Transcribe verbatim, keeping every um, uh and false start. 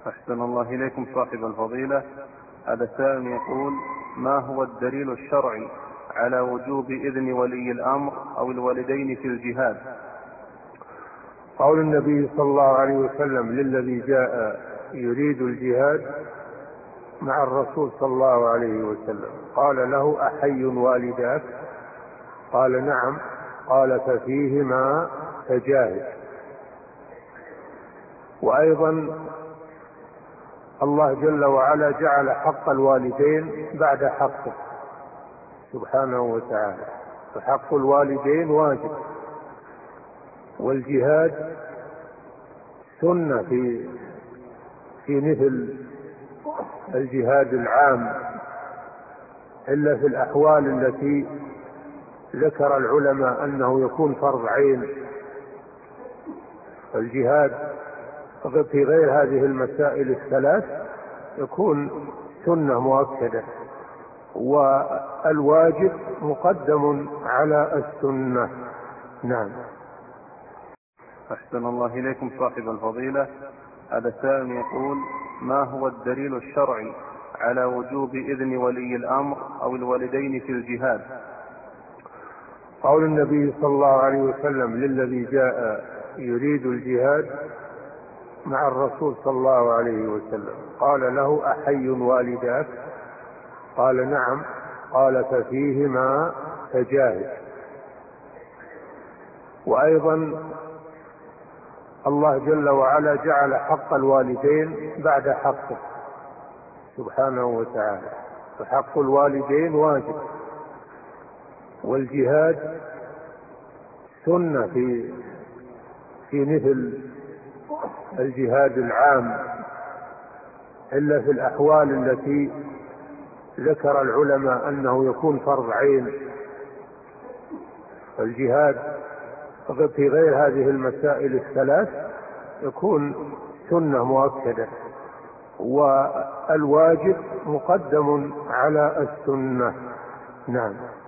أحسن الله إليكم صاحب الفضيلة. هذا سائل يقول: ما هو الدليل الشرعي على وجوب إذن ولي الأمر أو الوالدين في الجهاد؟ قول النبي صلى الله عليه وسلم للذي جاء يريد الجهاد مع الرسول صلى الله عليه وسلم، قال له: أحي والداك؟ قال: نعم. قال: ففيهما فجاهد. وأيضا الله جل وعلا جعل حق الوالدين بعد حقه سبحانه وتعالى، فحق الوالدين واجب، والجهاد سنة في في مثل الجهاد العام، إلا في الأحوال التي ذكر العلماء أنه يكون فرض عين. الجهاد في غير هذه المسائل الثلاث يكون سنة مؤكدة، والواجب مقدم على السنة. نعم. أحسن الله إليكم صاحب الفضيلة. هذا سائل يقول: ما هو الدليل الشرعي على وجوب إذن ولي الأمر أو الوالدين في الجهاد؟ قول النبي صلى الله عليه وسلم للذي جاء يريد الجهاد مع الرسول صلى الله عليه وسلم، قال له: أحي والداك؟ قال: نعم. قال: ففيهما فجاهد. وأيضا الله جل وعلا جعل حق الوالدين بعد حقه سبحانه وتعالى، فحق الوالدين واجب، والجهاد سنة في في مثل الجهاد العام، إلا في الأحوال التي ذكر العلماء أنه يكون فرض عين. الجهاد في غير هذه المسائل الثلاث يكون سنة مؤكدة، والواجب مقدم على السنة. نعم.